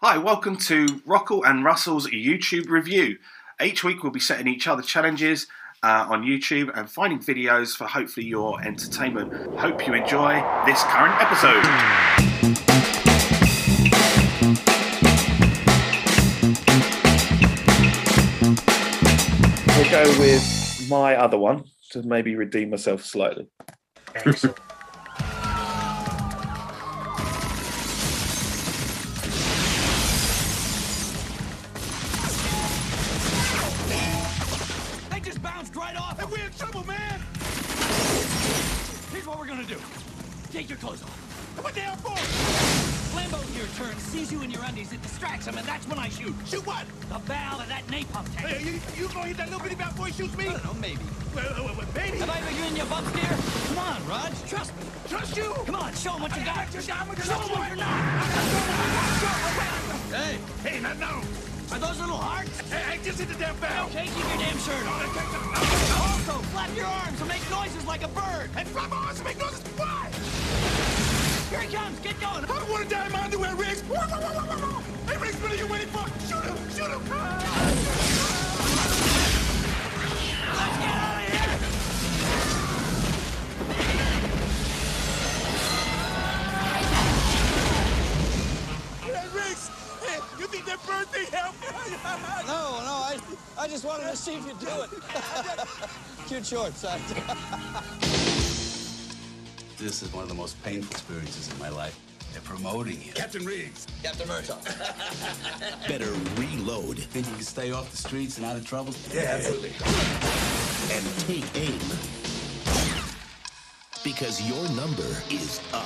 Hi, welcome to Rockall and Russell's YouTube review. Each week we'll be setting each other challenges on YouTube and finding videos for hopefully your entertainment. Hope you enjoy this current episode. We'll go with my other one to maybe redeem myself slightly. Excellent. They just bounced right off, and we're in trouble, man! Here's what we're gonna do. Take your clothes off. What the hell for? Lambo here turns, sees you in your undies, it distracts him, and that's when I shoot. Shoot what? The valve of that napalm tank. Hey, you gonna hit that little bitty bad boy shoots me? I don't know, maybe. Well, maybe. Have I ever given you bumps, dear? Come on, Raj, trust me. Trust you? Come on, show him what you got. Show him what you're not. Hey, no. Are those little hearts? Hey, just hit the damn valve. Okay, keep your damn shirt on. Also, flap your arms and make noises like a bird. And flap my arms and make noises? Why? Here he comes. Get going. I don't want to die in my underwear, Riggs. Hey, Riggs, what are you waiting for? Shoot him. Let's get out of here. Hey, Riggs. Hey, you think that bird thing helped? No, I just wanted to see if you'd do it. Cute shorts. This is one of the most painful experiences in my life. They're promoting you. Captain Riggs. Captain Murtaugh. Better reload. Think you can stay off the streets and out of trouble? Yeah, absolutely. And take aim. Because your number is up.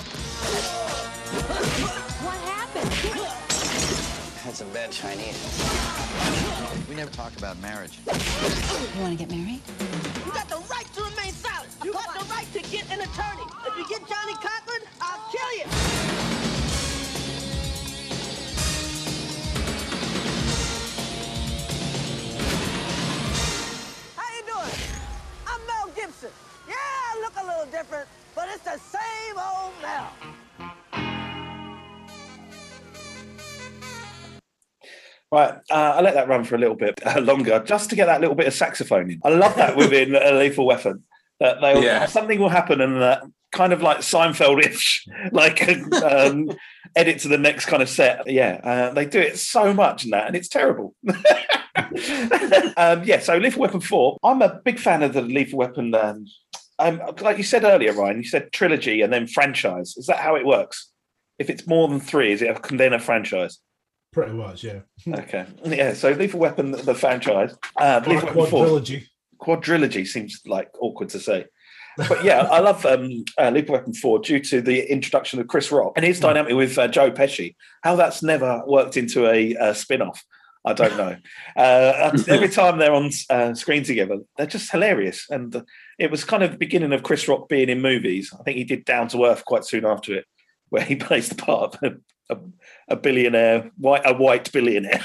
What happened? Had some bad Chinese. We never talk about marriage. You want to get married? You got the right to remain silent. You got the right to get an attorney. If you get Johnny Cochran, I'll kill you. How you doing? I'm Mel Gibson. Yeah, I look a little different, but it's the same old Mel. Right, I let that run for a little bit longer, just to get that little bit of saxophone in. I love that within a Lethal Weapon. That something will happen and kind of like Seinfeld-ish, like edit to the next kind of set. They do it so much in that, and it's terrible. So Lethal Weapon 4, I'm a big fan of the Lethal Weapon. Like you said earlier, Ryan, you said trilogy and then franchise. Is that how it works? If it's more than three, is it then a franchise? Pretty much, yeah. Okay. Yeah, so Lethal Weapon, the franchise. Lethal Weapon 4. Quadrilogy seems like awkward to say. But yeah, I love Lethal Weapon 4 due to the introduction of Chris Rock and his dynamic with Joe Pesci. How that's never worked into a spin-off, I don't know. Every time they're on screen together, they're just hilarious. And it was kind of the beginning of Chris Rock being in movies. I think he did Down to Earth quite soon after it, where he plays the part of a billionaire, a white billionaire.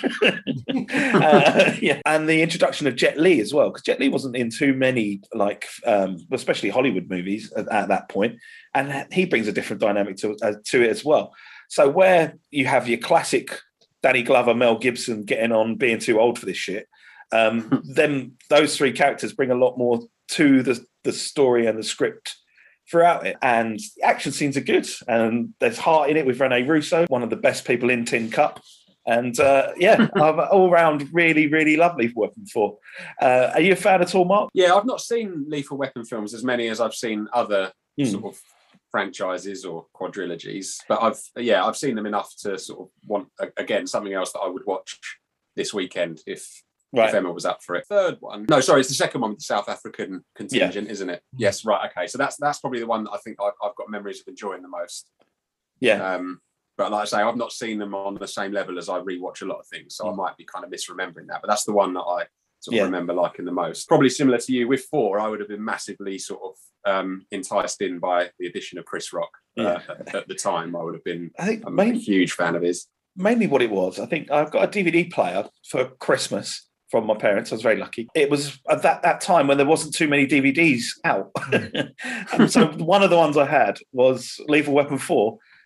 And the introduction of Jet Li as well, because Jet Li wasn't in too many, especially Hollywood movies at that point, and he brings a different dynamic to it as well. So where you have your classic Danny Glover, Mel Gibson getting on, being too old for this shit, then those three characters bring a lot more to the story and the script throughout it, and the action scenes are good, and there's heart in it with Rene Russo, one of the best people in Tin Cup, and all round really, really lovely Weapon 4. Are you a fan at all, Mark? Yeah, I've not seen Lethal Weapon films as many as I've seen other sort of franchises or quadrilogies, but I've seen them enough to sort of want again something else that I would watch this weekend if Emma was up for it. Third one. No, sorry, it's the second one with the South African contingent, isn't it? Yes, right, okay. So that's probably the one that I think I've got memories of enjoying the most. Yeah. But like I say, I've not seen them on the same level as I rewatch a lot of things, so I might be kind of misremembering that. But that's the one that I sort of remember liking the most. Probably similar to you, with 4, I would have been massively sort of enticed in by the addition of Chris Rock. At the time, I would have been a huge fan of his. Mainly what it was, I think I've got a DVD player for Christmas from my parents. I was very lucky. It was at that time when there wasn't too many DVDs out. And so one of the ones I had was Lethal Weapon 4.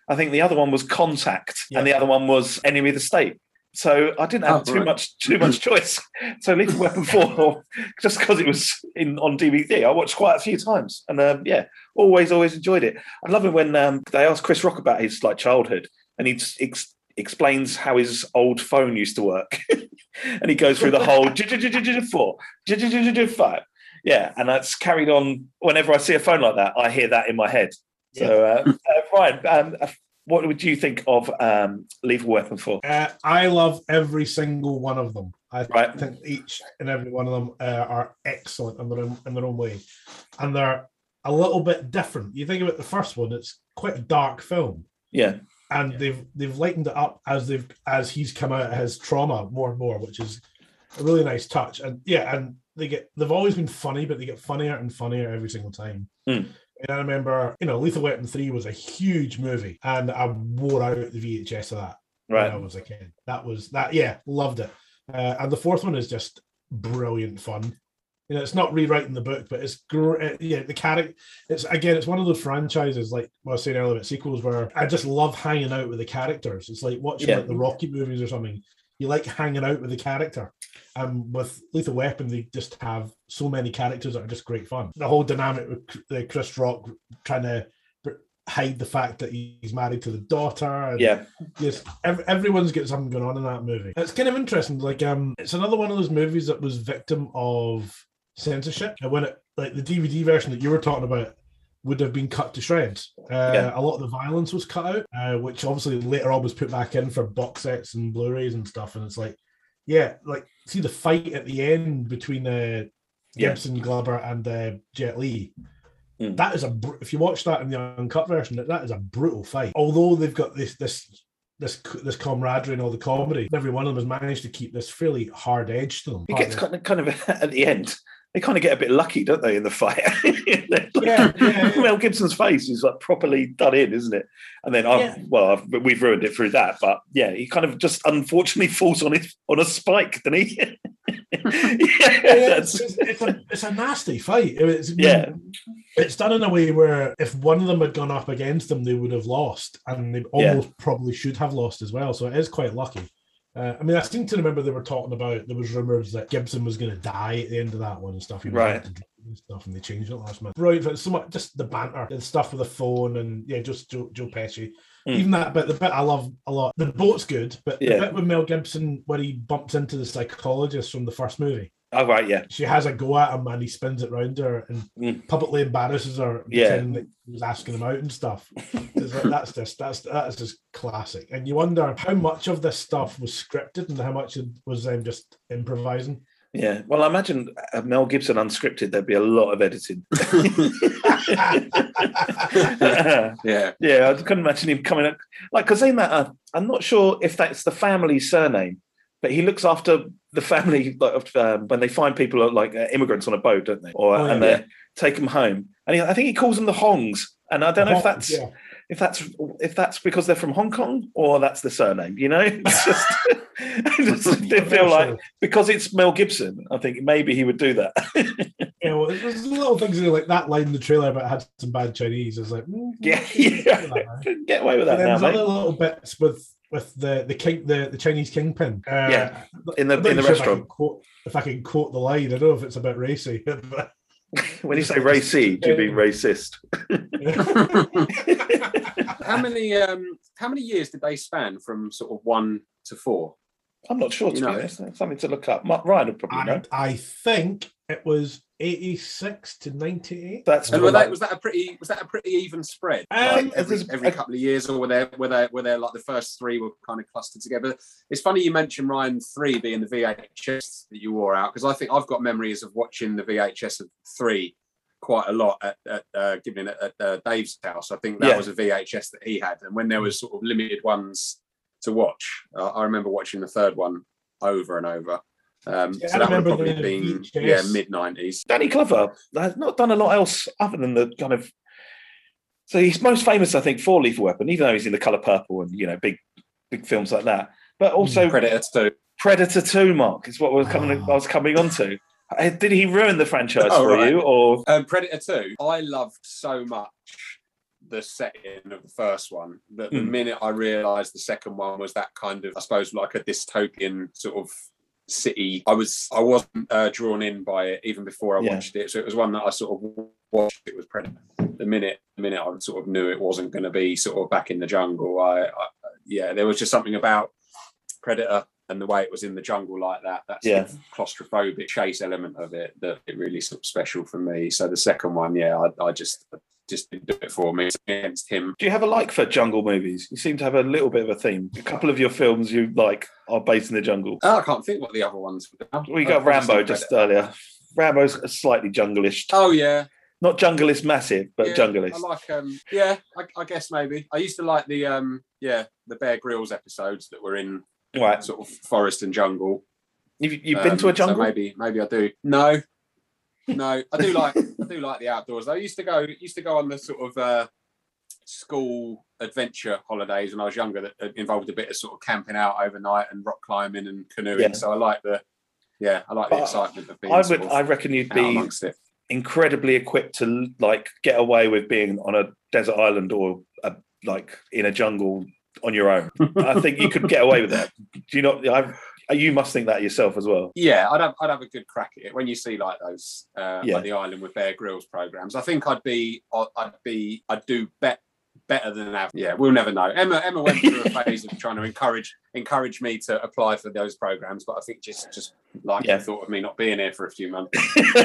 I think the other one was Contact, Yeah. and the other one was Enemy of the State. So I didn't have too much choice. So Lethal Weapon 4, just because it was on DVD, I watched quite a few times, and always enjoyed it. I love it when they asked Chris Rock about his childhood, and he explains how his old phone used to work, and he goes through the whole 4, 5. Yeah, and that's carried on. Whenever I see a phone like that, I hear that in my head. So, Ryan, what would you think of Lethal Weapon 4? I love every single one of them. I think each and every one of them are excellent in their own way, and they're a little bit different. You think about the first one; it's quite a dark film. Yeah, and they've lightened it up as he's come out of his trauma more and more, which is a really nice touch. And they've always been funny, but they get funnier and funnier every single time. And I remember, Lethal Weapon 3 was a huge movie, and I wore out the VHS of that when I was a kid. Loved it. And the fourth one is just brilliant fun. It's not rewriting the book, but it's the character. It's one of those franchises, like what I was saying earlier about sequels, where I just love hanging out with the characters. It's like watching like the Rocky movies or something. You like hanging out with the character. With Lethal Weapon, they just have so many characters that are just great fun. The whole dynamic with Chris Rock trying to hide the fact that he's married to the daughter. And everyone's got something going on in that movie. It's kind of interesting. It's another one of those movies that was victim of censorship. And when the DVD version that you were talking about would have been cut to shreds. A lot of the violence was cut out, which obviously later on was put back in for box sets and Blu-rays and stuff. And it's see the fight at the end between Gibson, Glover, and Jet Li. That is if you watch that in the uncut version, that is a brutal fight. Although they've got this camaraderie and all the comedy, every one of them has managed to keep this fairly hard edge to them. It gets kind of at the end. They kind of get a bit lucky, don't they, in the fight? Mel Gibson's face is properly done in, isn't it? And then, we've ruined it through that. But he kind of just unfortunately falls on a spike, doesn't he? It's a nasty fight. It's done in a way where if one of them had gone up against them, they would have lost, and they almost probably should have lost as well. So it is quite lucky. I seem to remember they were talking about, there was rumours that Gibson was going to die at the end of that one and stuff. He was and stuff, and they changed it last month. Right, but so much, just the banter, the stuff with the phone, and just Joe Pesci. Even that bit, the bit I love a lot. The boat's good, but the bit with Mel Gibson where he bumps into the psychologist from the first movie. Oh, right, yeah. She has a go at him and he spins it round her and publicly embarrasses her, pretending that he was asking him out and stuff. That's just classic. And you wonder how much of this stuff was scripted and how much was them just improvising. Yeah, well, I imagine Mel Gibson unscripted, there'd be a lot of editing. I couldn't imagine him coming up. Because in that, I'm not sure if that's the family surname, but he looks after the family when they find people like immigrants on a boat, don't they? They take them home, and I think he calls them the Hongs. And I don't know if that's because they're from Hong Kong or that's the surname. It's just I feel like because it's Mel Gibson, I think maybe he would do that. There's little things like that line in the trailer about had some bad Chinese. It's like get away with that. There's other little bits with the Chinese kingpin. In the restaurant. If I can quote the line, I don't know if it's a bit racy. But when you say racy, do you mean racist? How many years did they span from sort of 1 to 4? I'm not sure. It's something to look up. Ryan would probably know. I think it was 86 to 98. Was that a pretty even spread? Every couple of years, or were there like the first 3 were kind of clustered together? It's funny you mentioned, Ryan, 3 being the VHS that you wore out, because I think I've got memories of watching the VHS of 3 quite a lot at Dave's house. I think that was a VHS that he had, and when there was sort of limited ones to watch, I remember watching the third one over and over. So that would have probably been mid-90s. Danny Glover has not done a lot else other than the kind of. So he's most famous, I think, for Lethal Weapon, even though he's in The Colour Purple and big films like that. But also Predator 2. Predator 2, Mark, is what I was coming on to. Did he ruin the franchise for you, or Predator 2? I loved so much the setting of the first one. The minute I realised the second one was that kind of, I suppose, like a dystopian sort of city, I wasn't drawn in by it even before I watched it. So it was one that I sort of watched. It was Predator. The minute I sort of knew it wasn't going to be sort of back in the jungle, there was just something about Predator and the way it was in the jungle like that sort of claustrophobic chase element of it, that it really sort of special for me. So the second one, I just didn't do it for me. It's against him. Do you have a like for jungle movies? You seem to have a little bit of a theme. A couple of your films you like are based in the jungle. I can't think what the other ones were. We got Rambo just earlier. Rambo's slightly jungle-ish. Oh, yeah. Not jungle-ish massive, but jungle-ish. I like, I guess maybe. I used to like the Bear Grylls episodes that were in sort of forest and jungle. You've been to a jungle? So maybe I do. No, I do like the outdoors. I used to go on the sort of school adventure holidays when I was younger that involved a bit of sort of camping out overnight and rock climbing and canoeing. Yeah. So I like the excitement of being. I reckon you'd be incredibly equipped to like get away with being on a desert island or like in a jungle on your own. I think you could get away with that. Do you not? You must think that yourself as well. Yeah, I'd have a good crack at it when you see like those like the Island with Bear Grylls programs. I think I'd do better than average. Yeah, we'll never know. Emma went through a phase of trying to encourage me to apply for those programs, but I think just like the thought of me not being here for a few months.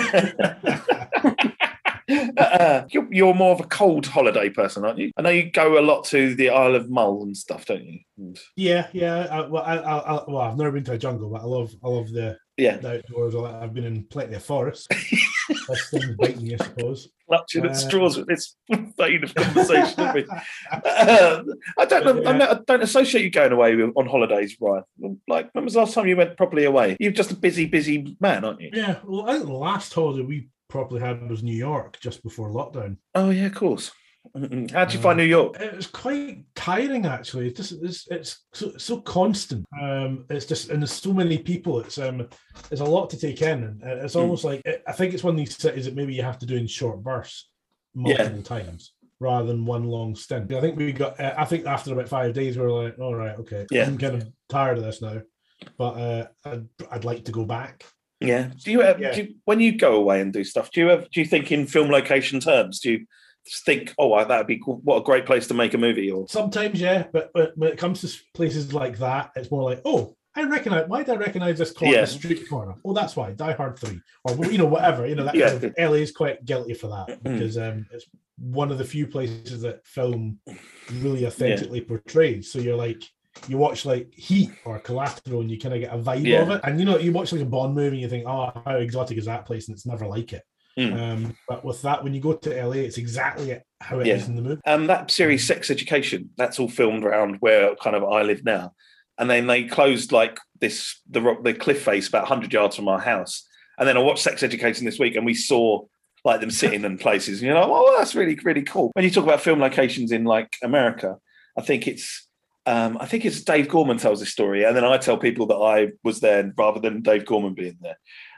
You're more of a cold holiday person, aren't you? I know you go a lot to the Isle of Mull and stuff, don't you? Yeah. I've never been to a jungle, but I love the outdoors. I've been in plenty of forests. That's things biting you, I suppose. Clutching at straws with this vein of conversation. I don't know. I don't associate you going away on holidays, Ryan. Like, when was the last time you went properly away? You're just a busy man, aren't you? Yeah. Well, I think the last holiday we properly had was New York just before lockdown. Oh yeah, of course. How did you find New York? It was quite tiring, actually. It's so constant. It's just, and there's so many people. It's a lot to take in, and it's almost like I think it's one of these cities that maybe you have to do in short bursts multiple times rather than one long stint. I think we got. I think after about 5 days, we were like, all right, okay, I'm kind of tired of this now, but I'd like to go back. Yeah. Do you when you go away and do stuff? Do you think in film location terms? Do you think, that would be cool, what a great place to make a movie? Or sometimes, but when it comes to places like that, it's more like, why do I recognize this corner, street corner? Oh, that's why Die Hard 3, or whatever. That kind of, LA is quite guilty for that because it's one of the few places that film really authentically portrays. So you're like, you watch like Heat or Collateral and you kind of get a vibe of it, and you watch like a Bond movie and you think, oh, how exotic is that place, and it's never like it. But with that, when you go to LA, it's exactly how it is in the movie. That series Sex Education, that's all filmed around where kind of I live now, and then they closed like the cliff face about 100 yards from our house, and then I watched Sex Education this week and we saw like them sitting in places, and you're like, oh, that's really, really cool. When you talk about film locations in like America, I think it's Dave Gorman tells this story, and then I tell people that I was there rather than Dave Gorman being there.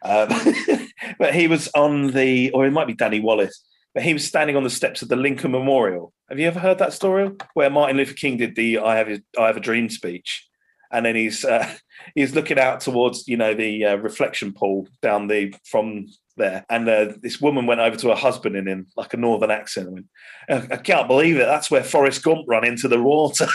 But he was or it might be Danny Wallace, but he was standing on the steps of the Lincoln Memorial. Have you ever heard that story? Where Martin Luther King did the "I have a dream" speech, and then he's looking out towards the reflection pool down from there, and this woman went over to her husband in like a northern accent and went, I can't believe it, that's where Forrest Gump ran into the water.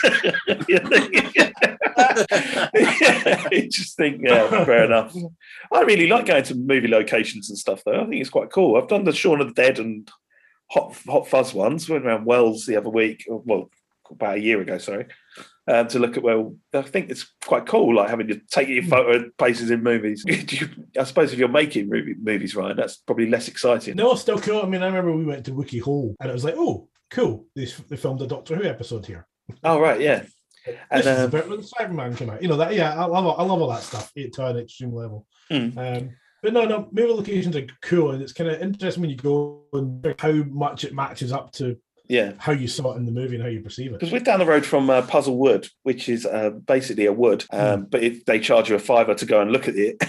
You just think, fair enough. I really like going to movie locations and stuff, though. I think it's quite cool. I've done the Shaun of the Dead and Hot Fuzz ones. We went around Wells the other week, well, about a year ago, sorry, to look at, I think it's quite cool, like having to take your photo at places in movies. I suppose if you're making movies, Ryan, that's probably less exciting. No, it's still cool. I mean, I remember we went to Wiki Hole and it was like, oh, cool, they filmed a Doctor Who episode here. Oh, right, yeah. And this is the bit where the Cyberman came out. I love all that stuff to an extreme level. But no, movie locations are cool, and it's kind of interesting when you go and how much it matches up to how you saw it in the movie and how you perceive it. Because we're down the road from Puzzle Wood, which is basically a wood, but they charge you a $5 to go and look at it.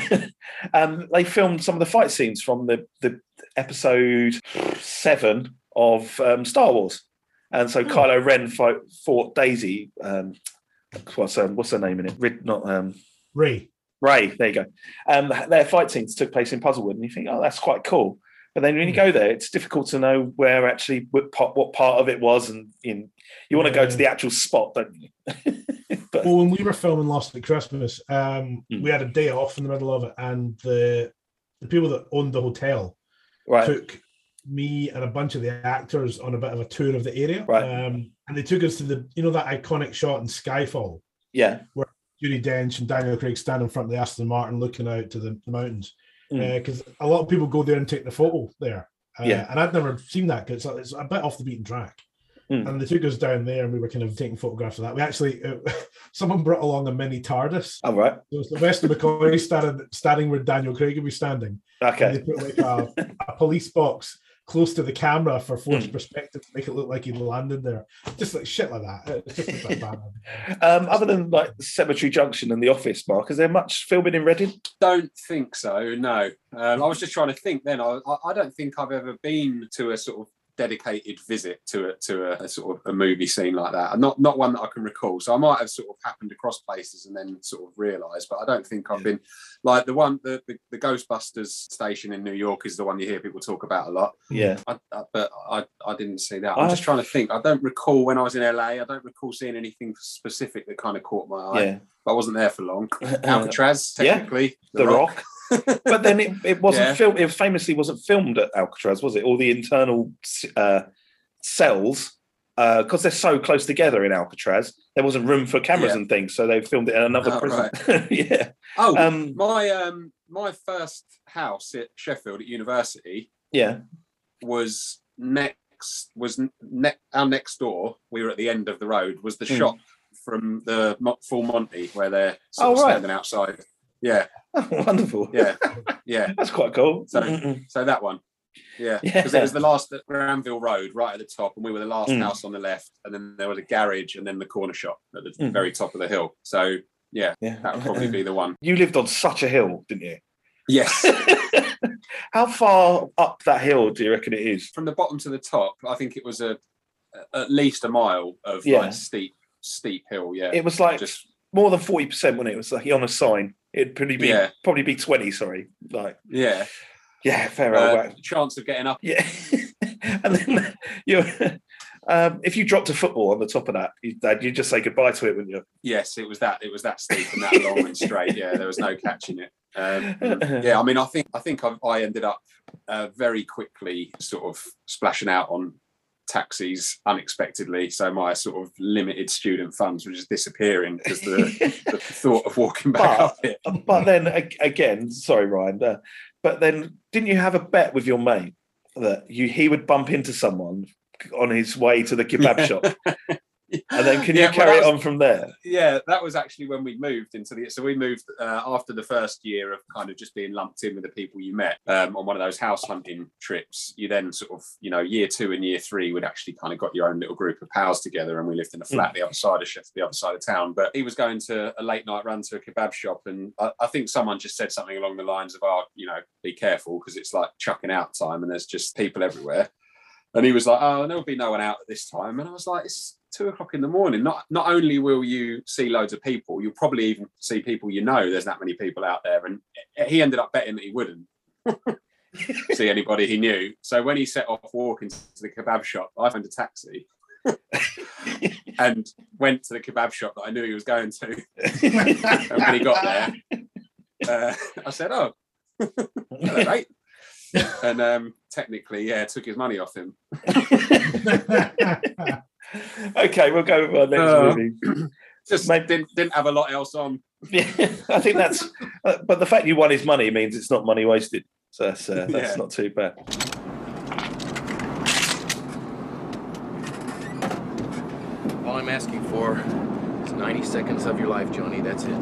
And they filmed some of the fight scenes from the episode 7 of Star Wars. And so Kylo Ren fought Daisy. What's her name in it? Rey. There you go. Their fight scenes took place in Puzzlewood, and you think, oh, that's quite cool. But then when you go there, it's difficult to know where actually what part of it was, and you want to go to the actual spot, don't you? Well, when we were filming Lost at Christmas, we had a day off in the middle of it, and the people that owned the hotel took me and a bunch of the actors on a bit of a tour of the area. And they took us to that iconic shot in Skyfall. Yeah. Where Judi Dench and Daniel Craig stand in front of the Aston Martin looking out to the mountains. Because a lot of people go there and take the photo there. And I'd never seen that because it's a bit off the beaten track. And they took us down there and we were kind of taking photographs of that. We actually, someone brought along a mini TARDIS. Oh, right. So Sylvester McCoy standing where Daniel Craig would be standing. Okay. And they put like a police box close to the camera for forced perspective to make it look like he'd landed there. Just like shit like that. It's just a bit bad. Other than like Cemetery Junction and The Office, Mark, is there much filming in Reading? Don't think so, no. I was just trying to think then. I don't think I've ever been to a sort of dedicated visit to a sort of a movie scene like that. Not one that I can recall. So I might have sort of happened across places and then sort of realised, but I don't think I've been like the Ghostbusters station in New York is the one you hear people talk about a lot. Yeah. But I didn't see that. I'm just trying to think. I don't recall when I was in LA, I don't recall seeing anything specific that kind of caught my eye. Yeah. But I wasn't there for long. Alcatraz, technically. The Rock. But then it wasn't filmed. It famously wasn't filmed at Alcatraz, was it? All the internal cells, because they're so close together in Alcatraz, there wasn't room for cameras and things, so they filmed it in another prison. Right. My first house at Sheffield at university. Was our next door. We were at the end of the road. Was the shop from the Full Monty where they're standing outside. Yeah. Oh, wonderful. Yeah. That's quite cool. So that one. Yeah. Because it was the last at Granville Road, right at the top, and we were the last house on the left, and then there was a garage and then the corner shop at the very top of the hill. So that would probably be the one. You lived on such a hill, didn't you? Yes. How far up that hill do you reckon it is? From the bottom to the top, I think it was at least a mile of like steep hill. Yeah. It was like just more than 40%, when it was like on a sign. It'd probably be 20, sorry. Like fair old chance of getting up. Yeah. And then if you dropped a football on the top of that, you'd just say goodbye to it, wouldn't you? Yes, it was that steep and that long and straight. Yeah, there was no catching it. I mean, I think I ended up very quickly sort of splashing out on taxis unexpectedly, so my sort of limited student funds were just disappearing because the thought of walking back up it. But then again, sorry Ryan, but then didn't you have a bet with your mate that he would bump into someone on his way to the kebab shop? And then can you carry it on from there? Yeah, that was actually when we moved so we moved after the first year of kind of just being lumped in with the people you met on one of those house hunting trips. You then sort of, year 2 and year 3 would actually kind of got your own little group of pals together, and we lived in a flat the other side of Sheffield, the other side of town. But he was going to a late night run to a kebab shop, and I think someone just said something along the lines of, be careful because it's like chucking out time and there's just people everywhere. And he was like, oh, there'll be no one out at this time. And I was like, it's 2 o'clock in the morning. Not only will you see loads of people, you'll probably even see people there's that many people out there. And he ended up betting that he wouldn't see anybody he knew. So when he set off walking to the kebab shop, I found a taxi and went to the kebab shop that I knew he was going to. And when he got there, I said, oh, hello, mate. And technically, took his money off him. Okay, we'll go with our next movie. Just didn't have a lot else on. Yeah, I think that's. But the fact you won his money means it's not money wasted. So that's not too bad. All I'm asking for is 90 seconds of your life, Joni. That's it.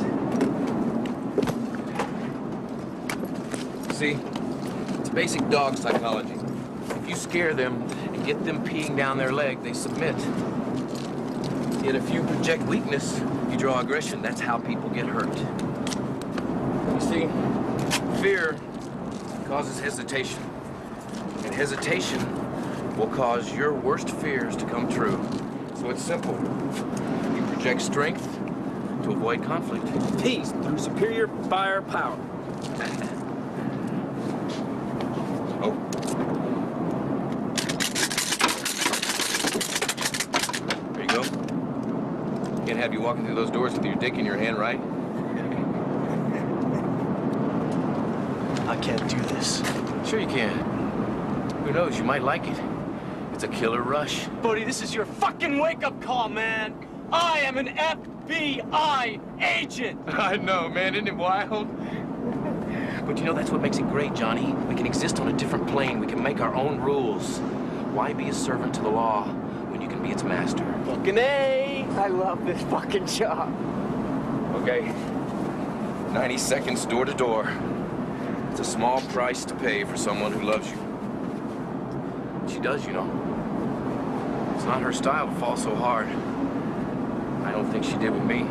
See? Basic dog psychology. If you scare them and get them peeing down their leg, they submit. Yet if you project weakness, you draw aggression. That's how people get hurt. You see, fear causes hesitation. And hesitation will cause your worst fears to come true. So it's simple. You project strength to avoid conflict. Peace through superior firepower. Oh. There you go. Can't have you walking through those doors with your dick in your hand, right? I can't do this. Sure you can. Who knows, you might like it. It's a killer rush. Buddy, this is your fucking wake-up call, man. I am an FBI agent. I know, man. Isn't it wild? But you know, that's what makes it great, Johnny. We can exist on a different plane. We can make our own rules. Why be a servant to the law when you can be its master? Fucking A. I love this fucking job. Okay. 90 seconds door to door. It's a small price to pay for someone who loves you. She does, you know. It's not her style to fall so hard. I don't think she did with me.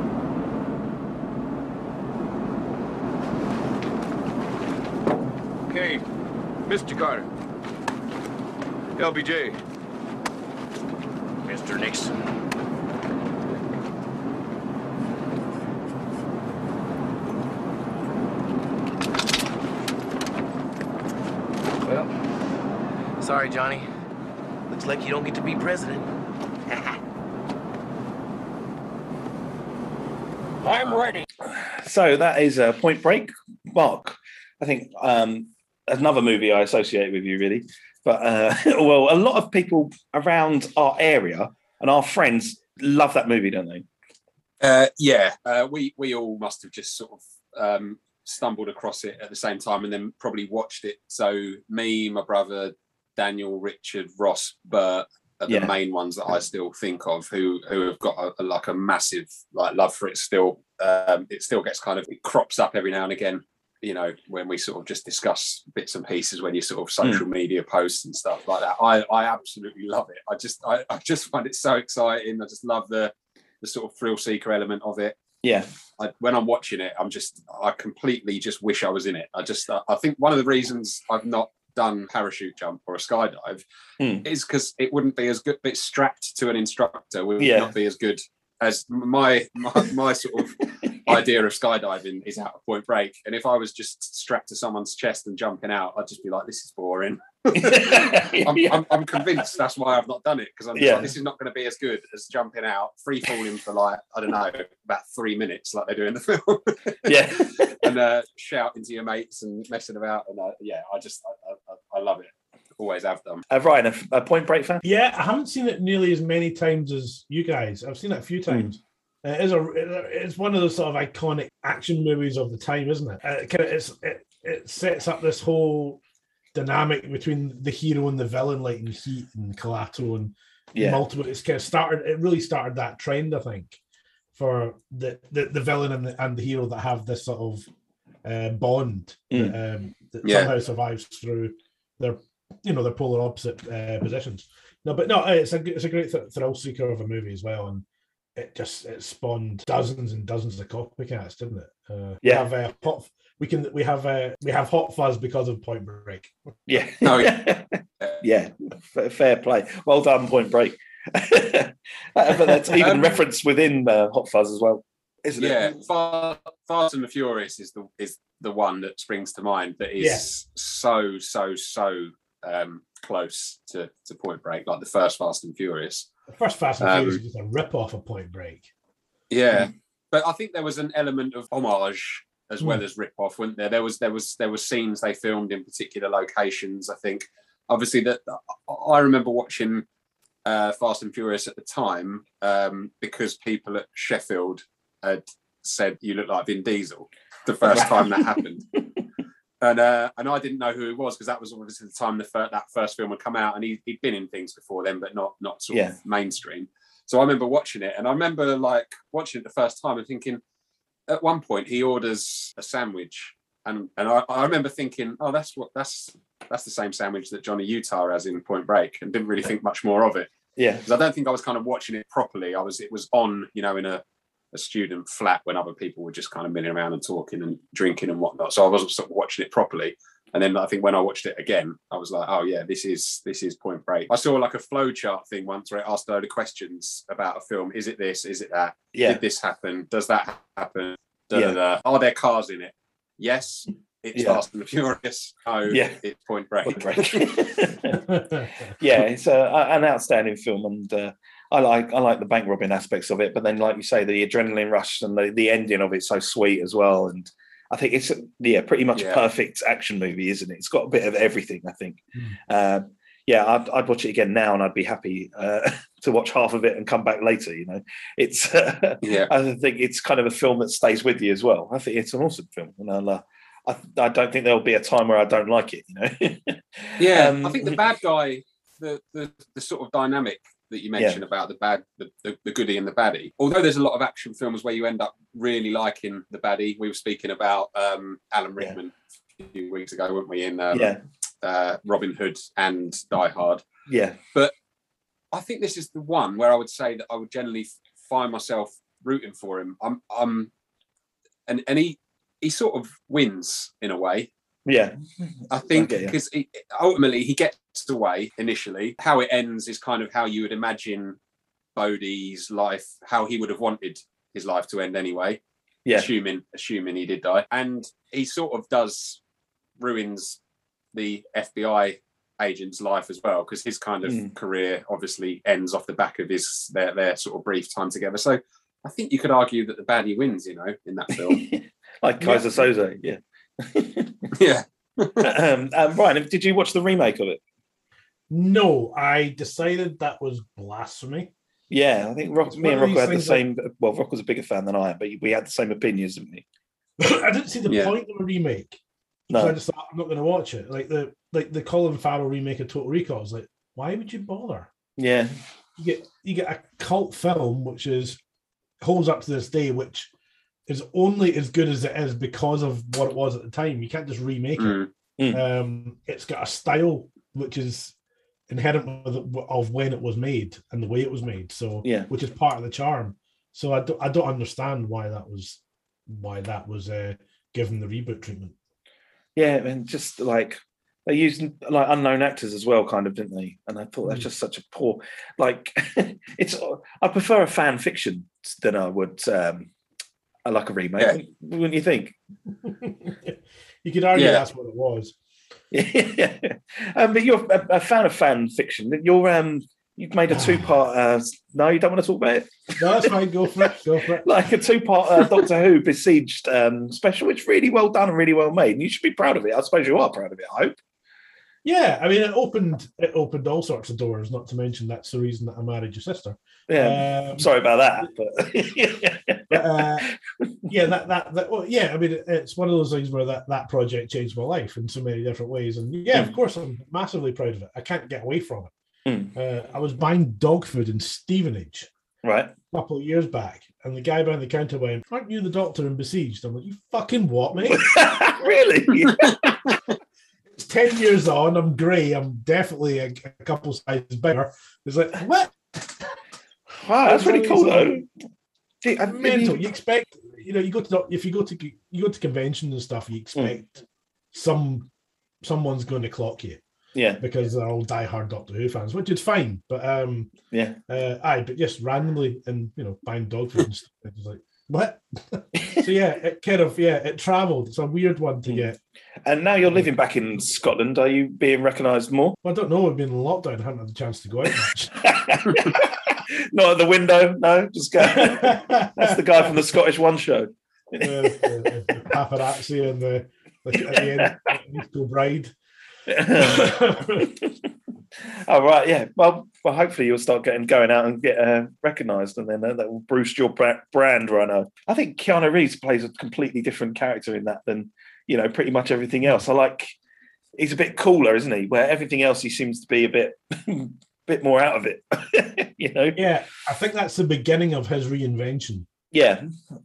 Okay, Mr. Carter. LBJ. Mr. Nixon. Well, sorry, Johnny. Looks like you don't get to be president. I'm ready. So that is Point Break. Mark, I think another movie I associate with you, really. But, well, a lot of people around our area and our friends love that movie, don't they? We all must have just sort of stumbled across it at the same time and then probably watched it. So me, my brother, Daniel, Richard, Ross, Bert are the main ones that I still think of who have got a massive love for it still. It still gets it crops up every now and again, you know, when we sort of just discuss bits and pieces when you sort of social media posts and stuff like that. I absolutely love it. I just find it so exciting. I just love the sort of thrill seeker element of it. Yeah. When I'm watching it, I completely just wish I was in it. I think one of the reasons I've not done parachute jump or a skydive is because it wouldn't be as good, but strapped to an instructor would not be as good as my sort of idea of skydiving is out of Point Break. And if I was just strapped to someone's chest and jumping out, I'd just be like, this is boring. I'm convinced that's why I've not done it, because I'm just like, this is not going to be as good as jumping out, free falling for about 3 minutes like they do in the film. And shouting to your mates and messing about. And I love it. Always have done. Ryan, a Point Break fan? Yeah, I haven't seen it nearly as many times as you guys. I've seen it a few times. It's one of those sort of iconic action movies of the time, isn't it? It sets up this whole dynamic between the hero and the villain, like in Heat and Collateral and multiple. It's kind of started. It really started that trend, I think, for the villain and the hero that have this sort of bond that somehow survives through their polar opposite positions. It's a great thrill seeker of a movie as well, and it spawned dozens and dozens of copycats, didn't it? We have Hot Fuzz because of Point Break. Yeah. Fair play. Well done, Point Break. But that's even referenced within Hot Fuzz as well, isn't it? Yeah, Fast and the Furious is the one that springs to mind that is so close to Point Break, like the first Fast and Furious. The first Fast and Furious was a rip-off of Point Break. Yeah, but I think there was an element of homage as well as rip-off, wasn't there? There was scenes they filmed in particular locations. I think, obviously, that I remember watching Fast and Furious at the time because people at Sheffield had said you look like Vin Diesel the first time that happened. And I didn't know who he was, because that was obviously the time that first film had come out, and he'd been in things before then, but not sort of mainstream. So I remember watching it, and I remember watching it the first time and thinking, at one point he orders a sandwich, and I remember thinking, oh, that's the same sandwich that Johnny Utah has in Point Break, and didn't really think much more of it. Yeah, because I don't think I was kind of watching it properly. It was on, in a student flat when other people were just kind of milling around and talking and drinking and whatnot. So I wasn't sort of watching it properly. And then I think when I watched it again, I was like, oh yeah, this is Point Break. I saw like a flowchart thing once where it asked a load of questions about a film. Is it this? Is it that? Yeah. Did this happen? Does that happen? Are there cars in it? Yes. It's Fast and the Furious. No, it's Point Break. Yeah, it's an outstanding film, and I like the bank robbing aspects of it. But then, like you say, the adrenaline rush and the ending of it's so sweet as well. And I think it's pretty much a perfect action movie, isn't it? It's got a bit of everything, I think. I'd watch it again now, and I'd be happy to watch half of it and come back later. You know, it's I think it's kind of a film that stays with you as well. I think it's an awesome film, and I don't think there'll be a time where I don't like it. You know. I think the bad guy, the sort of dynamic that you mentioned about the goodie and the baddie. Although there's a lot of action films where you end up really liking the baddie. We were speaking about Alan Rickman a few weeks ago, weren't we? In Robin Hood and Die Hard. Yeah. But I think this is the one where I would say that I would generally find myself rooting for him. And he sort of wins in a way. Yeah, I think because ultimately he gets away initially. How it ends is kind of how you would imagine Bodhi's life, how he would have wanted his life to end anyway. Yeah, assuming he did die, and he sort of ruins the FBI agent's life as well, because his kind of career obviously ends off the back of their sort of brief time together. So I think you could argue that the baddie wins, you know, in that film. Like Kaiser Soze, yeah. Yeah. Brian, did you watch the remake of it? No, I decided that was blasphemy. Yeah, I think me and Rocco had the same. Well, Rocco's a bigger fan than I am, but we had the same opinions, didn't we? I didn't see the point of a remake. No, so I just thought I'm not going to watch it. Like the Colin Farrell remake of Total Recall. I was like, why would you bother? Yeah, you get a cult film which holds up to this day, which is only as good as it is because of what it was at the time. You can't just remake it. It's got a style which is inherent of when it was made and the way it was made. So, which is part of the charm. So I don't understand why that was given the reboot treatment. Yeah, and just like they used like unknown actors as well, kind of, didn't they? And I thought that's just such a poor. Like, I prefer a fan fiction than I would. I like a remake, wouldn't you think? You could argue that's what it was. Yeah, but you're a fan of fan fiction. You've made a 2-part. No, you don't want to talk about it. No, that's fine. Go for it. Like a 2-part Doctor Who Besieged special. It's really well done and really well made, and you should be proud of it. I suppose you are proud of it. I hope. Yeah, I mean, it opened all sorts of doors. Not to mention that's the reason that I married your sister. Yeah, sorry about that. I mean, it's one of those things where that project changed my life in so many different ways. And of course, I'm massively proud of it. I can't get away from it. I was buying dog food in Stevenage, right, a couple of years back, and the guy behind the counter went, "Aren't you the Doctor in Besieged?" I'm like, "You fucking what, mate?" Really? 10 years on, I'm grey. I'm definitely a couple sizes bigger. It's like, what? Wow, that's really cool though. Mental. You expect, you go to conventions and stuff. You expect someone's going to clock you, because they're all diehard Doctor Who fans, which is fine. But but just randomly and buying dog food and stuff, it was like, what? So it travelled. It's a weird one to get. And now you're living back in Scotland. Are you being recognised more? Well, I don't know. We've been in lockdown. I haven't had the chance to go out much. Not at the window. No, just go. That's the guy from the Scottish One show. The paparazzi and at the end, musical bride. Oh, right, yeah. Well, hopefully you'll start going out and get recognised, and then that will boost your brand, Rhino. I think Keanu Reeves plays a completely different character in that than pretty much everything else. He's a bit cooler, isn't he? Where everything else he seems to be a bit more out of it. Yeah, I think that's the beginning of his reinvention. Yeah,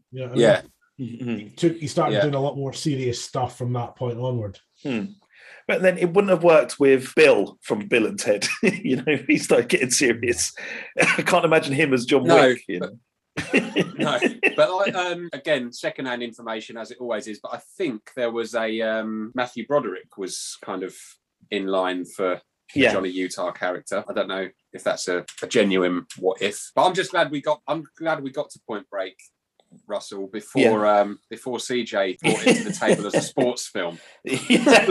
He started doing a lot more serious stuff from that point onward. But then it wouldn't have worked with Bill from Bill and Ted. He started getting serious. I can't imagine him as John Wick. No, but again, secondhand information as it always is. But I think there was a Matthew Broderick was kind of in line for the Johnny Utah character. I don't know if that's a genuine what if, but I'm just glad we got. I'm glad we got to Point Break, Russell, before before CJ brought it to the table as a sports film. Have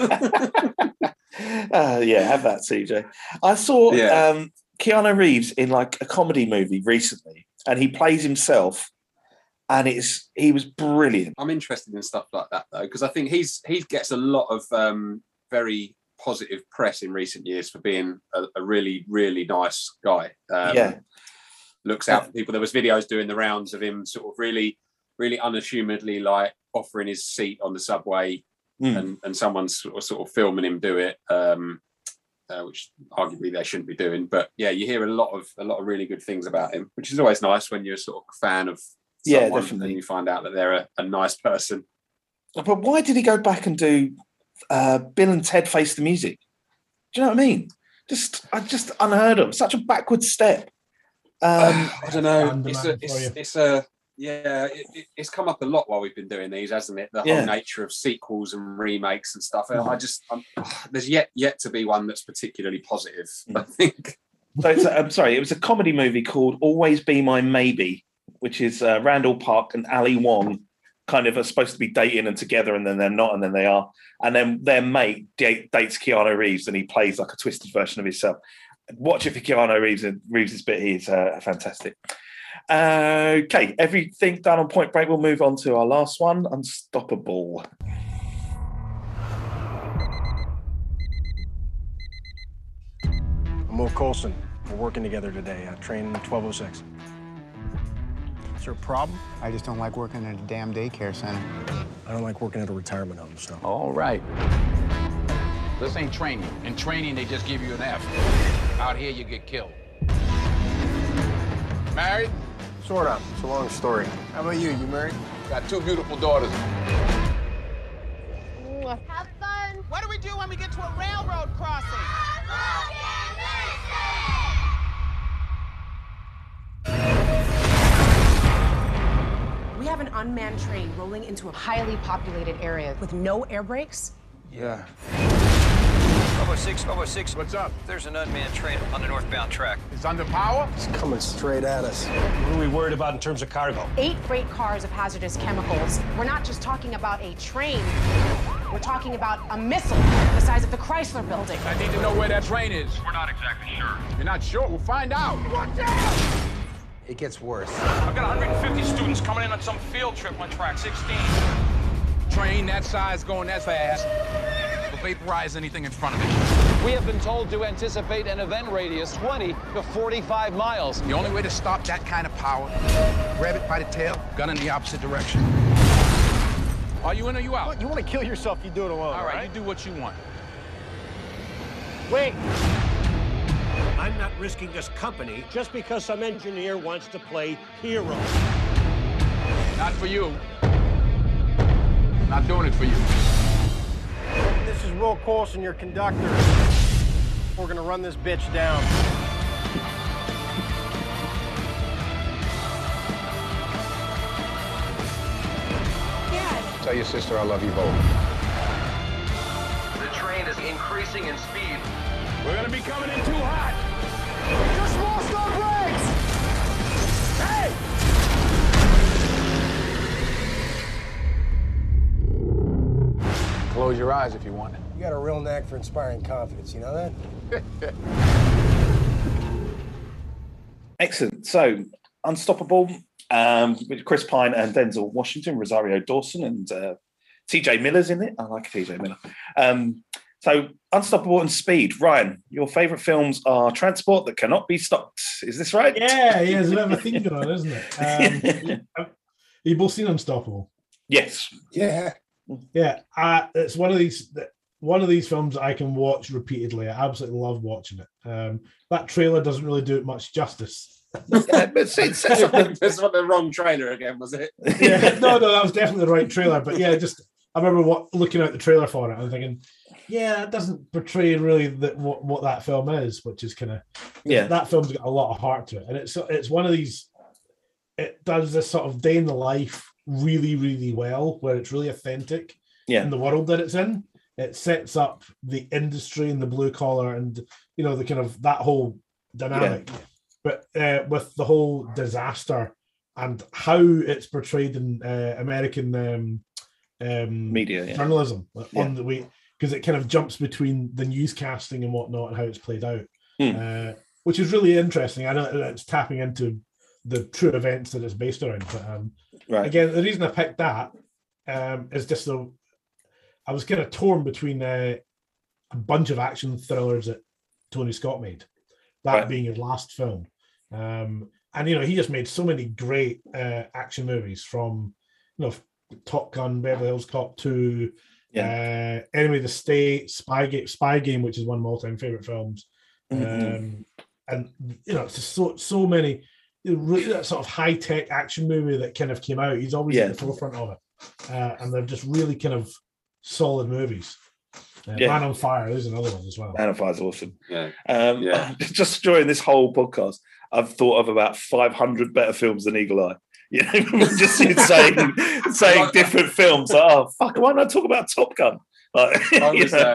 that, CJ. I saw Keanu Reeves in like a comedy movie recently, and he plays himself, and he was brilliant. I'm interested in stuff like that though, because I think he gets a lot of very positive press in recent years for being a really, really nice guy. Looks out for people. There was videos doing the rounds of him sort of really, really unassumedly like offering his seat on the subway and someone's sort of filming him do it, which arguably they shouldn't be doing. But yeah, you hear a lot of really good things about him, which is always nice when you're sort of a fan of someone definitely. And you find out that they're a nice person. But why did he go back and do Bill and Ted Face the Music? Do you know what I mean? Just unheard of. Such a backward step. I don't know. It's come up a lot while we've been doing these, hasn't it? The whole nature of sequels and remakes and stuff. There's yet to be one that's particularly positive, I think. So I'm sorry, it was a comedy movie called Always Be My Maybe, which is Randall Park and Ali Wong kind of are supposed to be dating and together, and then they're not, and then they are. And then their mate dates Keanu Reeves, and he plays like a twisted version of himself. Watch it for Keanu Reeves, and Reeves' bit. He's fantastic. Okay, everything done on Point Break. We'll move on to our last one, Unstoppable. I'm Will Coulson. We're working together today. I train 1206. Is there a problem? I just don't like working at a damn daycare center. I don't like working at a retirement home, so. All right. This ain't training. In training, they just give you an F. Out here, you get killed. Married? Sort of. It's a long story. How about you? You married? Got 2 beautiful daughters. Have fun. What do we do when we get to a railroad crossing? We have an unmanned train rolling into a highly populated area with no air brakes. Yeah. 006, what's up? There's an unmanned train on the northbound track. It's under power? It's coming straight at us. What are we worried about in terms of cargo? 8 freight cars of hazardous chemicals. We're not just talking about a train. We're talking about a missile the size of the Chrysler Building. I need to know where that train is. We're not exactly sure. You're not sure? We'll find out. Watch out! It gets worse. I've got 150 students coming in on some field trip on track 16. Train that size going that fast will vaporize anything in front of it. We have been told to anticipate an event radius 20 to 45 miles. The only way to stop that kind of power, grab it by the tail, gun in the opposite direction. Are you in or you out? What, you want to kill yourself, you do it alone, all right? You do what you want. Wait! I'm not risking this company just because some engineer wants to play hero. Not for you. Not doing it for you. This is Will Coulson, your conductor. We're gonna run this bitch down. Dad. Tell your sister I love you both. The train is increasing in speed. We're gonna be coming in too hot. Just lost our brakes! Hey! Close your eyes if you want it. You got a real knack for inspiring confidence, you know that? Excellent. So, Unstoppable, with Chris Pine and Denzel Washington, Rosario Dawson, and TJ Miller's in it. I like TJ Miller. So, Unstoppable and Speed. Ryan, your favourite films are Transport That Cannot Be Stopped. Is this right? Yeah, there's a bit of a theme going on, isn't it? Have you both seen Unstoppable? Yes. Yeah. Yeah. It's one of these films I can watch repeatedly. I absolutely love watching it. That trailer doesn't really do it much justice. Yeah, but That's not the wrong trailer again, was it? Yeah, no, that was definitely the right trailer. But yeah, I remember looking at the trailer for it and thinking, yeah, it doesn't portray really what that film is, which is kind of that film's got a lot of heart to it, and it's one of these it does this sort of day in the life really, really well, where it's really authentic in the world that it's in. It sets up the industry and the blue collar and, the kind of that whole dynamic. But with the whole disaster and how it's portrayed in American media journalism on the way, because it kind of jumps between the newscasting and whatnot and how it's played out, which is really interesting. I know it's tapping into the true events that it's based around. But again, the reason I picked that is just though I was kind of torn between a bunch of action thrillers that Tony Scott made, that being his last film. And he just made so many great action movies, from Top Gun, Beverly Hills Cop 2, Enemy of the State, Spy Game, which is one of my all-time favorite films. And it's just so many. Really, that sort of high-tech action movie that kind of came out. He's always at the forefront of it, and they're just really kind of solid movies. Man on Fire is another one as well. Man on Fire is awesome. Just during this whole podcast, I've thought of about 500 better films than Eagle Eye. Just saying different films. Like, oh fuck! Why not talk about Top Gun? Like, I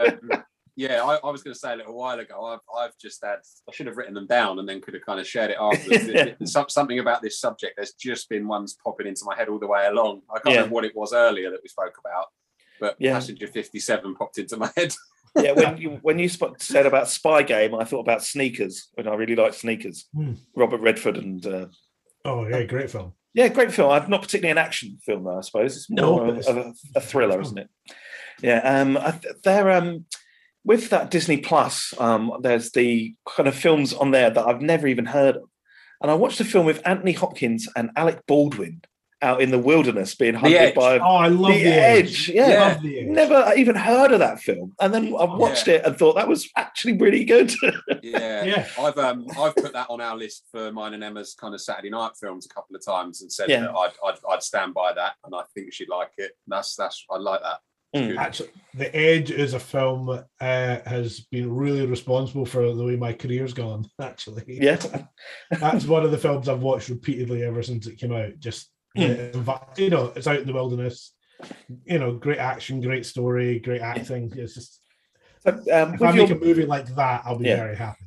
was going to say a little while ago. I've just had. I should have written them down and then could have kind of shared it afterwards. Something about this subject. There's just been ones popping into my head all the way along. I can't remember what it was earlier that we spoke about, but Passenger 57 popped into my head. When you said about Spy Game, I thought about Sneakers. When I really like Sneakers, Robert Redford and. Great film. Yeah, great film. Not particularly an action film, though. I suppose it's more of a thriller, isn't it? Yeah. They're with that Disney Plus. There's the kind of films on there that I've never even heard of, and I watched a film with Anthony Hopkins and Alec Baldwin out in the wilderness being hunted by. Oh, I love The Edge. Yeah, love The Edge. Never even heard of that film, and then I watched it and thought that was actually really good. I've put that on our list for mine and Emma's kind of Saturday night films a couple of times and said that I'd stand by that, and I think she'd like it. That's I like that. Actually, The Edge is a film that has been really responsible for the way my career's gone. Actually, that's one of the films I've watched repeatedly ever since it came out. Just. It's out in the wilderness. Great action, great story, great acting. It's just if I make a movie like that, I'll be very happy.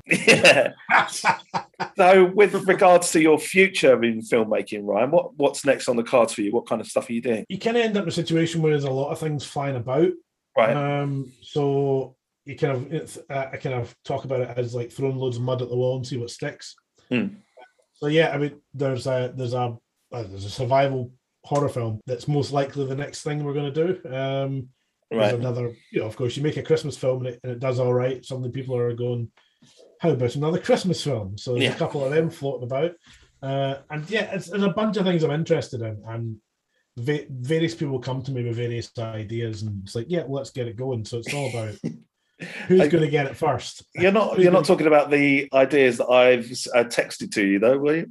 So, with regards to your future in filmmaking, Ryan, what's next on the cards for you? What kind of stuff are you doing? You kind of end up in a situation where there's a lot of things flying about, right? So you I kind of talk about it as like throwing loads of mud at the wall and see what sticks. So there's a survival horror film that's most likely the next thing we're going to do. There's another, of course, you make a Christmas film and it does all right. Some of the people are going, how about another Christmas film? So there's a couple of them floating about. There's a bunch of things I'm interested in. And various people come to me with various ideas and it's like, let's get it going. So it's all about who's going to get it first. You're not talking about the ideas that I've texted to you, though, were you?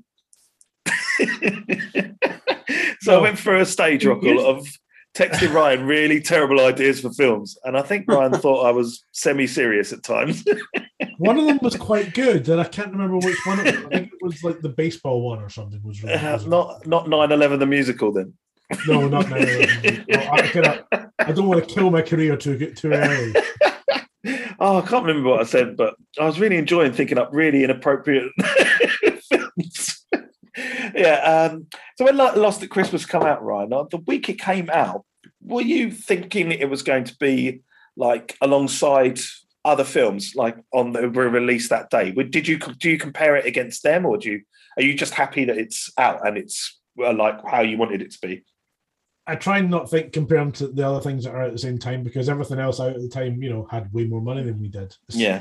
I went through a stage, Rockall, of texting Ryan really terrible ideas for films, and I think Ryan thought I was semi-serious at times. One of them was quite good, and I can't remember which one it was. I think it was like the baseball one or something. Was really not 9/11 the musical then? No, not 9/11. I don't want to kill my career too early. I can't remember what I said, but I was really enjoying thinking up really inappropriate films. So when Lost at Christmas come out, Ryan, the week it came out, were you thinking it was going to be like alongside other films, like on the release that day? Do you compare it against them, or are you just happy that it's out and it's like how you wanted it to be? I try and not compare them to the other things that are at the same time, because everything else out at the time, had way more money than we did.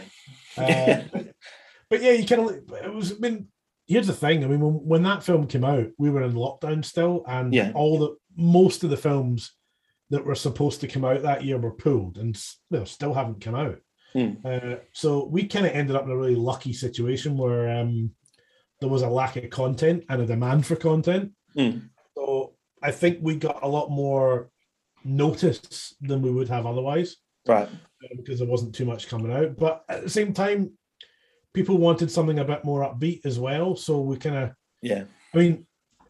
But you kind of it was. Here's the thing. I mean, when that film came out, we were in lockdown still, and most of the films that were supposed to come out that year were pulled, and still haven't come out. So we kind of ended up in a really lucky situation where there was a lack of content and a demand for content. So I think we got a lot more notice than we would have otherwise, right? Because there wasn't too much coming out, but at the same time, people wanted something a bit more upbeat as well. So we kind of, I mean,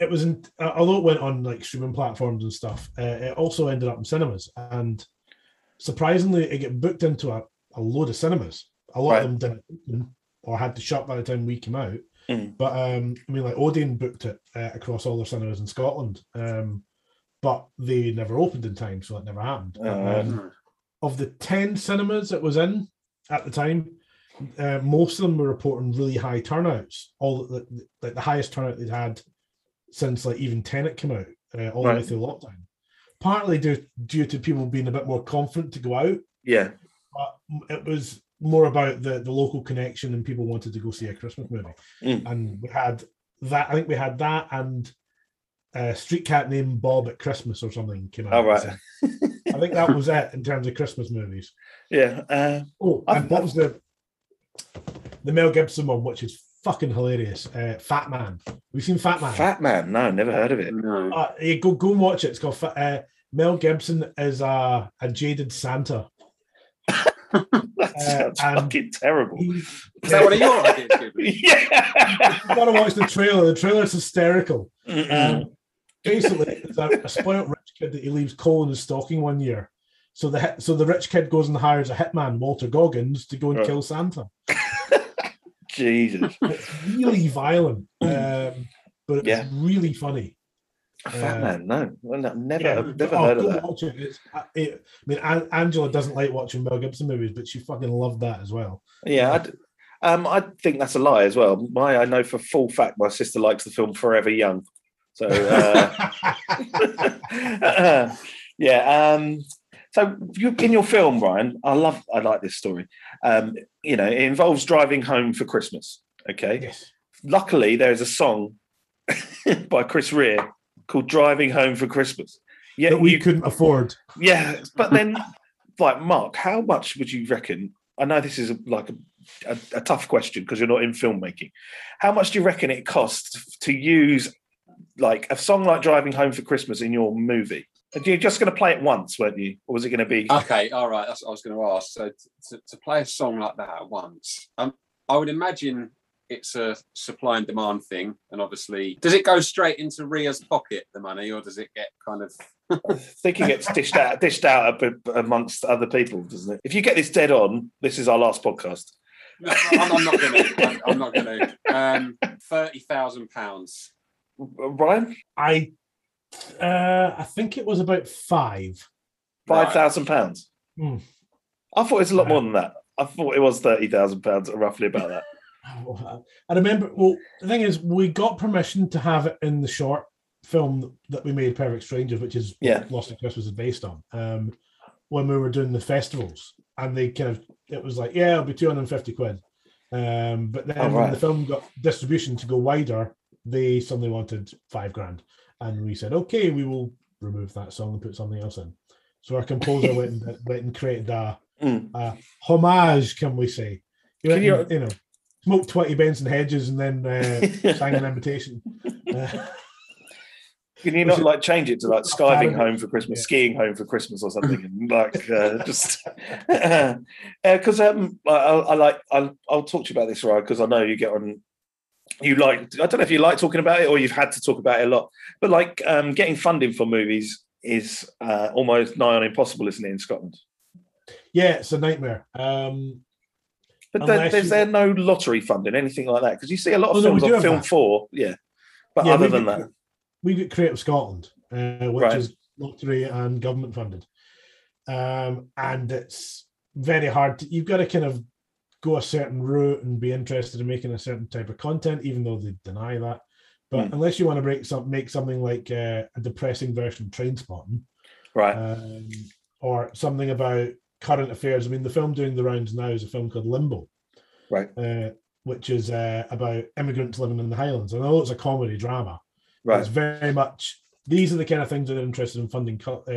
it was although it went on like streaming platforms and stuff, it also ended up in cinemas, and surprisingly, it got booked into a load of cinemas. A lot of them didn't open or had to shut by the time we came out. But I mean, like Odeon booked it across all their cinemas in Scotland, but they never opened in time, so it never happened. Of the 10 cinemas it was in at the time, most of them were reporting really high turnouts. Like the highest turnout they'd had since like even Tenet came out, all the way through lockdown. Partly due to people being a bit more confident to go out. Yeah, but it was more about the local connection and people wanted to go see a Christmas movie. And we had that. I think we had that and Street Cat Named Bob at Christmas or something came out. Oh, right. So I think that was it in terms of Christmas movies. Yeah. And what was the Mel Gibson one, which is fucking hilarious? Fat Man. Have you seen Fat Man? Fat Man? No, never heard of it. No. Go and watch it. It's called Mel Gibson is a jaded Santa. That sounds fucking terrible. Is that one of your ideas? Yeah. You've got to watch the trailer. The trailer's hysterical. Basically, it's a spoiled rich kid that he leaves coal in his stocking one year. So the rich kid goes and hires a hitman, Walter Goggins, to go and kill Santa. Jesus. It's really violent, but it's really funny. Fat Man, no. Well, never heard of that. Watch it. I mean, Angela doesn't like watching Mel Gibson movies, but she fucking loved that as well. Yeah, I think that's a lie as well. I know for full fact my sister likes the film Forever Young. So, yeah. So in your film, Ryan, I like this story. It involves driving home for Christmas. Okay. Yes. Luckily, there is a song by Chris Rea called "Driving Home for Christmas." Yeah, that we couldn't afford. Yeah, but then, like Mark, how much would you reckon? I know this is a tough question because you're not in filmmaking. How much do you reckon it costs to use like a song like "Driving Home for Christmas" in your movie? You're just going to play it once, weren't you? Or was it going to be... Okay, all right. That's what I was going to ask. So to play a song like that once, I would imagine it's a supply and demand thing. And obviously, does it go straight into Ria's pocket, the money, or does it get kind of... I think it gets dished out amongst other people, doesn't it? If you get this dead on, this is our last podcast. No, I'm not going to. I'm not going to. £30,000. Ryan? I think it was about £5,000. I thought it was a lot more than that. I thought it was £30,000, roughly about that. I remember. Well, the thing is, we got permission to have it in the short film that we made, Perfect Strangers, which is what Lost in Christmas is based on. When we were doing the festivals, and it was like, yeah, it'll be £250. But then when the film got distribution to go wider, they suddenly wanted $5,000. And we said, okay, we will remove that song and put something else in. So our composer went and created a homage, can we say? Smoked 20 Benson Hedges and then sang an invitation. Can you not change it to skiving home for Christmas, skiing home for Christmas or something? And just because I'll talk to you about this, right? Because I know you get on. I don't know if you like talking about it or you've had to talk about it a lot, but getting funding for movies is almost nigh on impossible, isn't it, in Scotland? Yeah, it's a nightmare. But there's no lottery funding, anything like that? Because you see a lot of films on Film 4, but other than that. We get Creative Scotland, which is lottery and government funded. And it's very hard. You've got to kind of go a certain route and be interested in making a certain type of content, even though they deny that. But unless you want to make something like a depressing version of Trainspotting, right, or something about current affairs. I mean, the film doing the rounds now is a film called Limbo, right, which is about immigrants living in the Highlands. And although it's a comedy drama, right, it's very much these are the kind of things that are interested in funding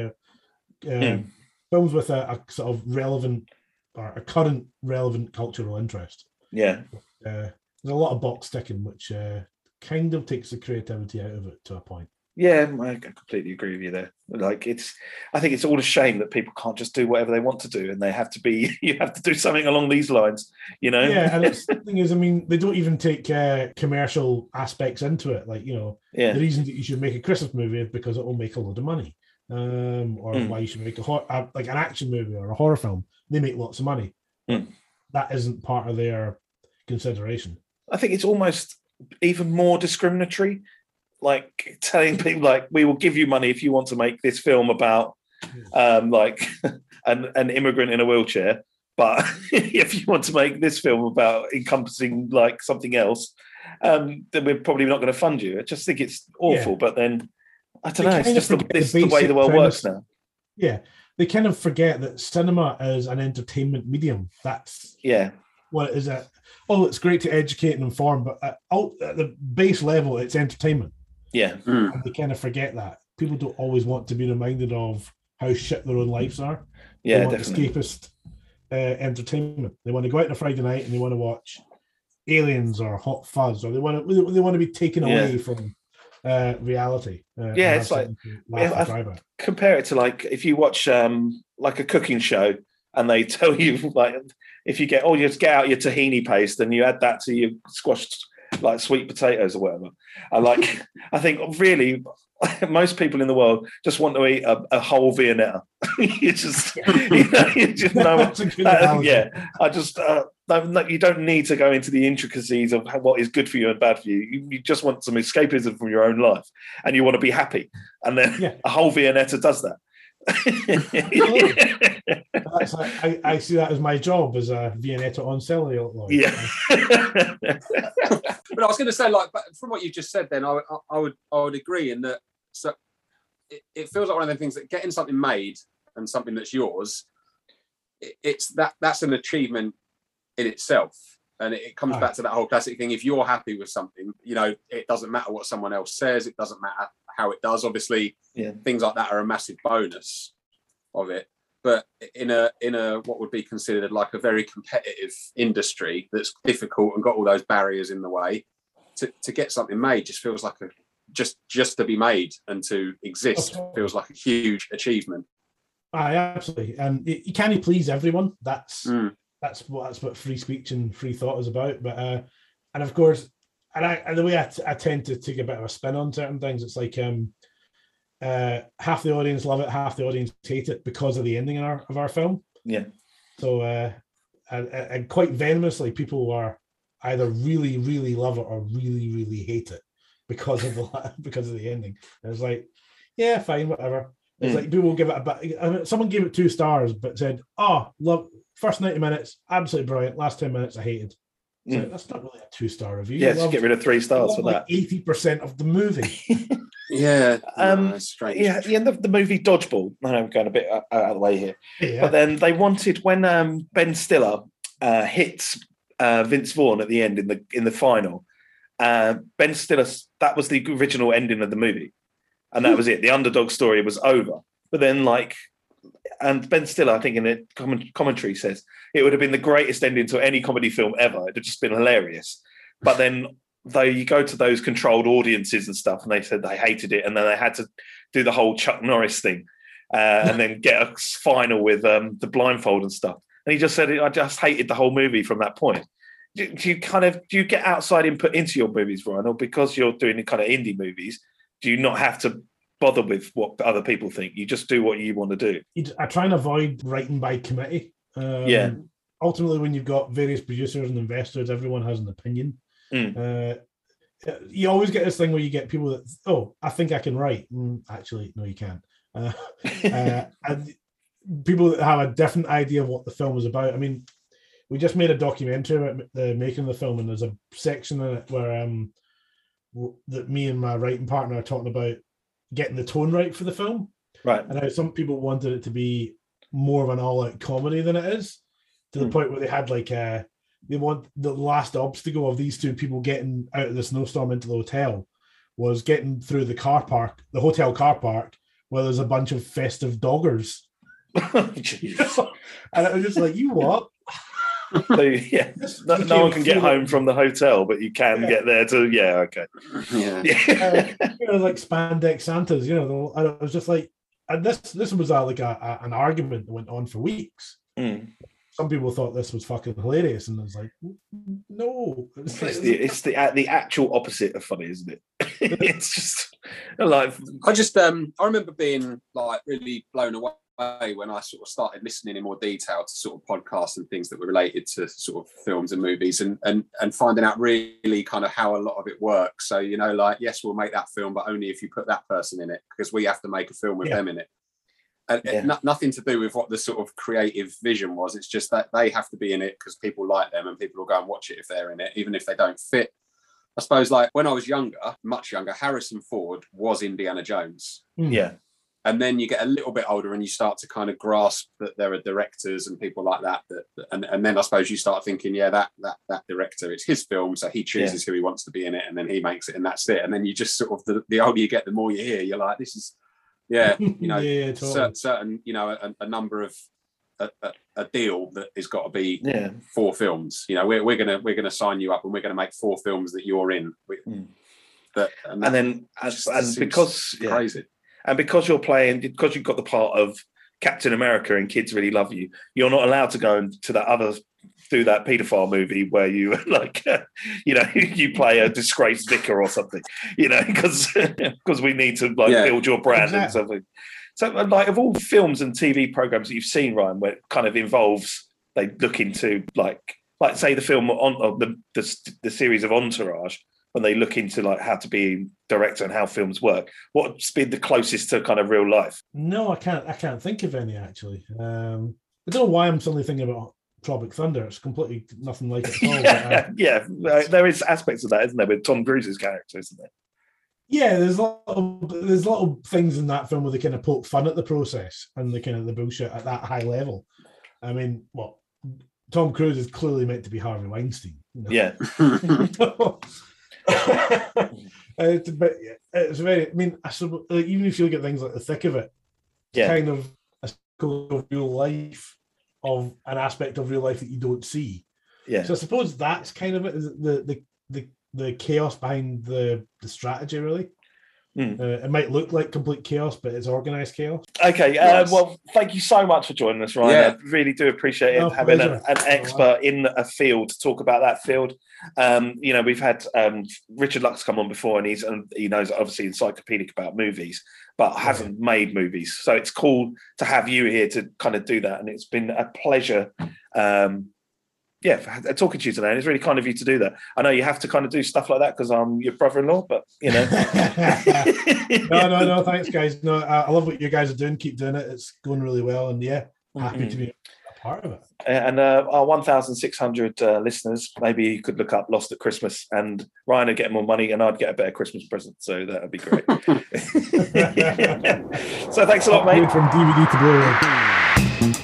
films with a sort of relevant or a current relevant cultural interest. Yeah. There's a lot of box ticking, which kind of takes the creativity out of it to a point. Yeah, I completely agree with you there. Like I think it's all a shame that people can't just do whatever they want to do, and they have to be. You have to do something along these lines, you know. Yeah, and the thing is, I mean, they don't even take commercial aspects into it. Like, you know, Yeah. the reason that you should make a Christmas movie is because it will make a load of money, or why you should make like an action movie or a horror film. They make lots of money. That isn't part of their consideration. I think it's almost even more discriminatory. Like telling people, like, we will give you money if you want to make this film about, like, an immigrant in a wheelchair. But if you want to make this film about encompassing like something else, then we're probably not going to fund you. I just think it's awful. Yeah. But then I don't know. It's just the way the world premise. works now. Yeah, they kind of forget that cinema is an entertainment medium. That's what it is. It's great to educate and inform, but at the base level, it's entertainment. Yeah. And they kind of forget that. People don't always want to be reminded of how shit their own lives are. Yeah, they want definitely. escapist entertainment. They want to go out on a Friday night and they want to watch Aliens or Hot Fuzz, or they want to be taken away from reality. It's like compare it to like if you watch like a cooking show and they tell you like if you you just get out your tahini paste and you add that to your squashed like sweet potatoes or whatever. I think really most people in the world just want to eat a whole Viennetta. you just know. You don't need to go into the intricacies of what is good for you and bad for you. You just want some escapism from your own life, and you want to be happy. And then a whole Viennetta does that. I see that as my job as a Viennetta on cellular. Yeah. But I was going to say, like, from what you just said, then I would agree in that. So it feels like one of the things that getting something made and something that's yours, that's an achievement in itself, and it comes back to that whole classic thing. If you're happy with something, you know, it doesn't matter what someone else says. It doesn't matter how it does. Obviously, things like that are a massive bonus of it. But in a what would be considered like a very competitive industry that's difficult and got all those barriers in the way, to get something made just feels like just to be made and to exist feels like a huge achievement. Absolutely, and you can't please everyone. That's what free speech and free thought is about. But and of course, and the way I tend to take a bit of a spin on certain things, it's like half the audience love it, half the audience hate it because of the ending of our film. Yeah. So and quite venomously, people are either really, really love it or really, really hate it because of the ending. And it's like, yeah, fine, whatever. It's like people will give it I mean, someone gave it 2 stars, but said, "Oh, love first 90 minutes, absolutely brilliant. Last 10 minutes, I hated." So that's not really a 2-star review. Yeah, just get rid of 3 stars for that. 80% of the movie. Yeah, that's strange. Yeah, at the end of the movie Dodgeball. I know I'm going a bit out of the way here, Yeah. but then they wanted when Ben Stiller hits Vince Vaughn at the end in the final. Ben Stiller, that was the original ending of the movie, and that was it. The underdog story was over. But then, and Ben Stiller, I think in the commentary says it would have been the greatest ending to any comedy film ever. It would have just been hilarious. But then, though, you go to those controlled audiences and stuff, and they said they hated it, and then they had to do the whole Chuck Norris thing, and then get a final with the blindfold and stuff. And he just said, "I just hated the whole movie from that point." Do you get outside input into your movies, Ryan, or because you're doing kind of indie movies, do you not have to bother with what other people think? You just do what you want to do. I try and avoid writing by committee. Ultimately, when you've got various producers and investors, everyone has an opinion. You always get this thing where you get people that, "Oh, I think I can write." Actually, no, you can't. And people that have a different idea of what the film is about. I mean, we just made a documentary about the making of the film, and there's a section in it where that me and my writing partner are talking about getting the tone right for the film. Right. And how some people wanted it to be more of an all-out comedy than it is, to the point where they had they want the last obstacle of these 2 people getting out of the snowstorm into the hotel was getting through the hotel car park, where there's a bunch of festive doggers. And it was just like, you what? So yeah, no one can get home from the hotel, but you can get there to. Yeah, okay. Like spandex Santas. I was just like, and this was an argument that went on for weeks. Some people thought this was fucking hilarious, and I was like, no. It's the actual opposite of funny, isn't it? It's just like I remember being like really blown away when I sort of started listening in more detail to sort of podcasts and things that were related to sort of films and movies, and finding out really kind of how a lot of it works. So like, yes, we'll make that film, but only if you put that person in it, because we have to make a film with them in it. And nothing to do with what the sort of creative vision was. It's just that they have to be in it because people like them, and people will go and watch it if they're in it, even if they don't fit. I suppose, like, when I was younger, much younger, Harrison Ford was Indiana Jones. Yeah. And then you get a little bit older and you start to kind of grasp that there are directors and people like that. And then I suppose you start thinking, that director, it's his film, so he chooses who he wants to be in it, and then he makes it, and that's it. And then you just sort of, the older you get, the more you hear, you're like, this is, totally. certain, a number of a deal that has got to be 4 films. We're gonna sign you up, and we're gonna make 4 films that you're in. Because crazy. And because you're playing, because you've got the part of Captain America and Kids Really Love You, you're not allowed to go into that do that paedophile movie where you you play a disgraced vicar or something, because we need to build your brand and something. So, like, of all films and TV programs that you've seen, Ryan, where it kind of involves, they look into like say the film on the series of Entourage, when they look into like how to be a director and how films work, what's been the closest to kind of real life? No, I can't think of any actually. I don't know why I'm suddenly thinking about Tropic Thunder. It's completely nothing like it at all. There is aspects of that, isn't there, with Tom Cruise's character, isn't there? Yeah, there's little things in that film where they kind of poke fun at the process and the kind of the bullshit at that high level. I mean, Tom Cruise is clearly meant to be Harvey Weinstein. Yeah. It's very. I mean, even if you look at things like The Thick of It, it's kind of a of real life, of an aspect of real life that you don't see. Yeah. So I suppose that's kind of it. The chaos behind the strategy, really. It might look like complete chaos, but it's organized chaos. Okay, well, thank you so much for joining us, Ryan. I really do appreciate it, having an expert in a field to talk about that field. We've had Richard Lux come on before, and he knows obviously encyclopedic about movies, but hasn't made movies. So it's cool to have you here to kind of do that, and it's been a pleasure. Talking to you today, and it's really kind of you to do that. I know you have to kind of do stuff like that because I'm your brother-in-law, but No, thanks, guys. No, I love what you guys are doing. Keep doing it. It's going really well, and happy to be a part of it. And our 1,600 listeners, maybe you could look up Lost at Christmas, and Ryan would get more money, and I'd get a better Christmas present. So that would be great. So thanks a lot, mate. From DVD to Blu-ray.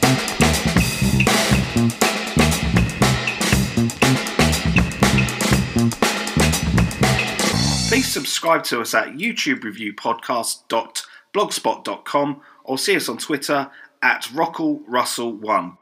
Please subscribe to us at YouTubeReviewPodcast.blogspot.com or see us on Twitter at RockallRussell1.